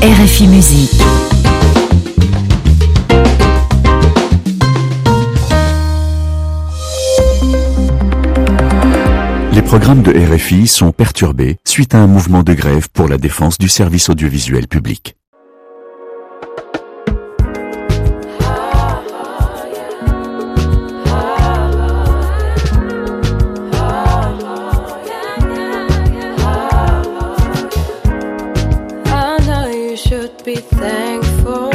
RFI Musique. Les programmes de RFI sont perturbés suite à un mouvement de grève pour la défense du service audiovisuel public. Be thankful.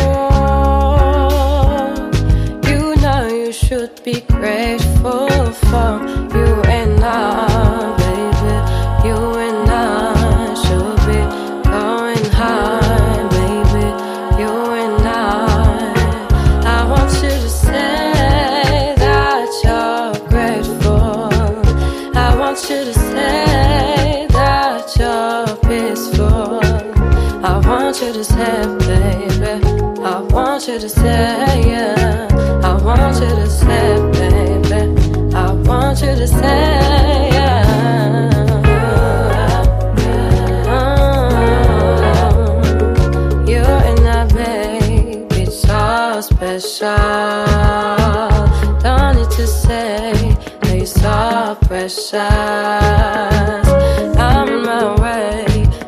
You know you should be grateful for you and I, baby. You and I should be going high, baby. You and I want you to say that you're grateful. I want you to say that you're peaceful. I want you to say, baby, I want you to say, yeah. I want you to say, baby, I want you to say, yeah. You and I, baby, so special. Don't need to say that you're so precious. I'm on my way.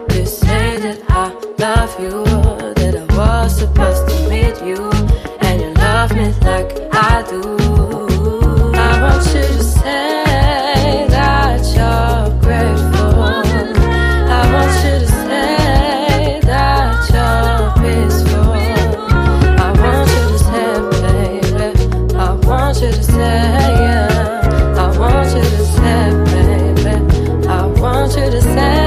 Love you, that I was supposed to meet you, and you love me like I do. I want you to say that you're grateful. I want you to say that you're peaceful. I want you to say, baby, I want you to say, yeah. I want you to say, baby, I want you to say.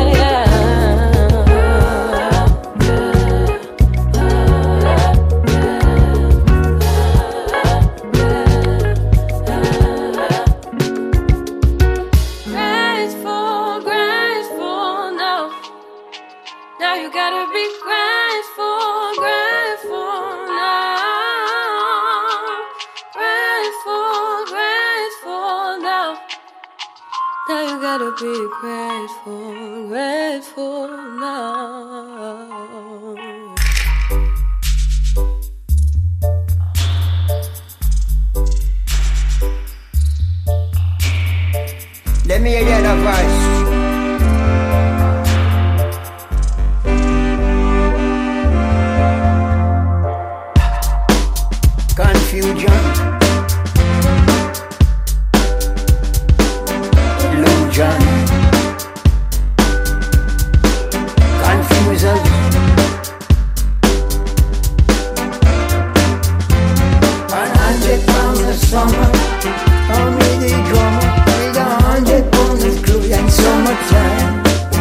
Be grateful, grateful now. Let me hear the voice. Confusion. Illusion. Confusion. 100 pounds of summer. Call me the drummer. With 100 pounds of glue and summertime.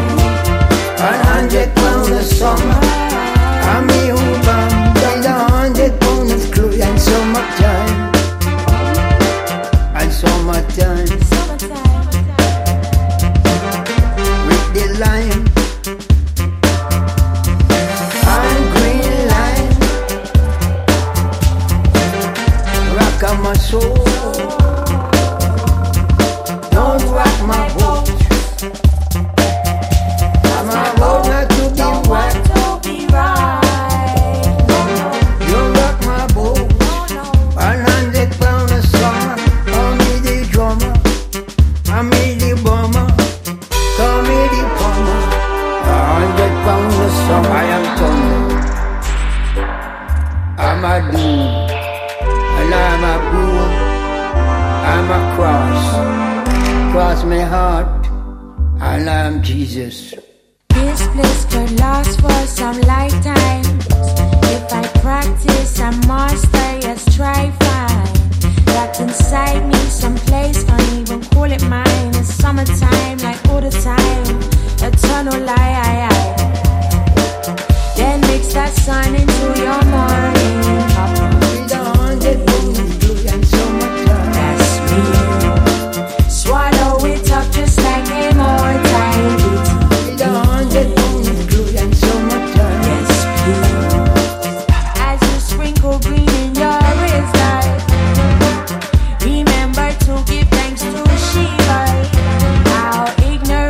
100 pounds of summer. I'm me who bam. With 100 pounds of glue and summertime. And summertime. With the lime. And green line. Rock on my soul. Don't rock my boat. I'm a boat not to be whacked. You rock my boat. 100 pounds of summer. Call me the drummer. I'm me the bomber. Call me the bomber. 100 pounds of summer. I am thunder. I'm a doom. And I'm a bull. I'm a cross my heart, and I'm Jesus. This bliss could last for some lifetimes. If I practice and master, yes, try find that inside me someplace, can't even call it mine. It's summertime, like all the time, eternal lie. Then mix that sun into your morning. With 100 pounds of glue and summertime. That's me. Swallow it up just like immortality. With 100 pounds of glue and summertime. Yes, please. As you sprinkle green in your life, remember to give thanks to Shiva. How ignorant.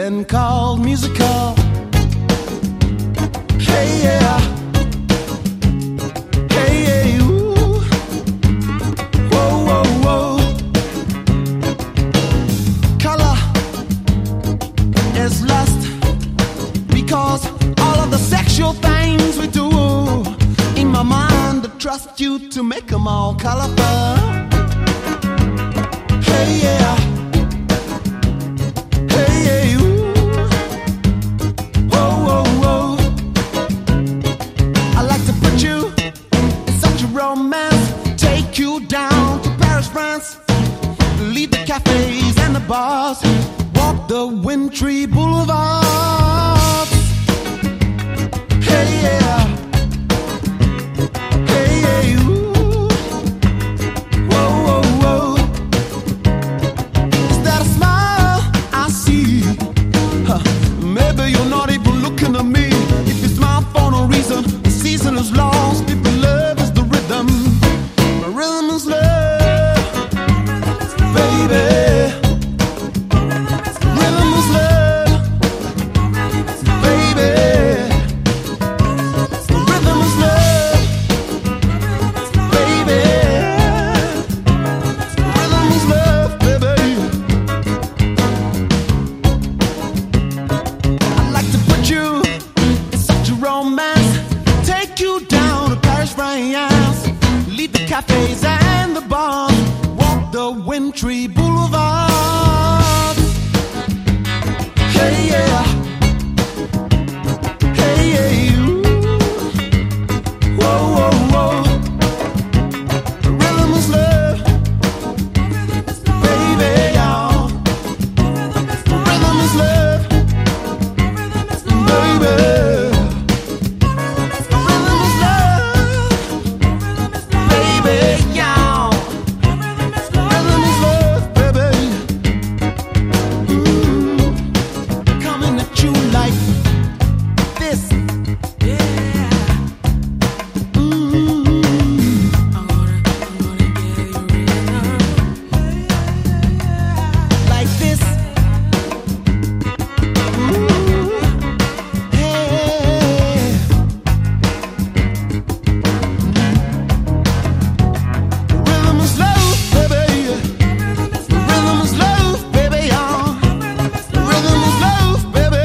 been called musical. Hey yeah, hey yeah, ooh. Whoa, whoa, whoa. Color is lost because all of the sexual things we do in my mind, I trust you to make them all colorful. Hey yeah, hey yeah, ooh. Whoa, whoa, whoa. I like to put you in such a romance, take you down to Paris, France, leave the cafes and the bars, walk the wintry boulevards. Hey yeah, hey yeah, ooh. Whoa, whoa, whoa. Is that a smile I see? Huh. Maybe you're not even looking at me. If you smile for no reason, the season is lost. If the love is the rhythm, my rhythm is love, baby. Rhythm is love, baby. Rhythm is love, baby. Rhythm is love, baby. I'd like to put you in such a romance, take you down to Paris, France, leave the cafes and the bars, walk the wintry boulevards. Hey yeah, hey yeah, ooh. Whoa, whoa, whoa. Rhythm is love, baby, y'all. Rhythm is love, baby. Rhythm is love, baby, y'all. Rhythm is love, baby. Coming at you like this. Like this. Hey. Rhythm is love, baby. Rhythm is love, baby, y'all. Rhythm is love, baby.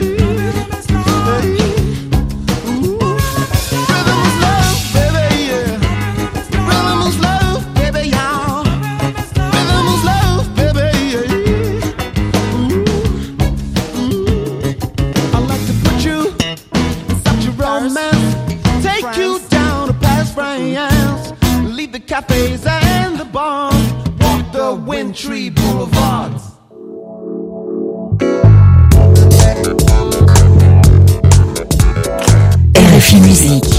Rhythm is love, baby. Rhythm is love, baby, y'all. Rhythm is love, baby. I like to put you in such a romance, take you down to Paris, France, leave the cafes and the bars, walk the wintry boulevards. RFI Musique.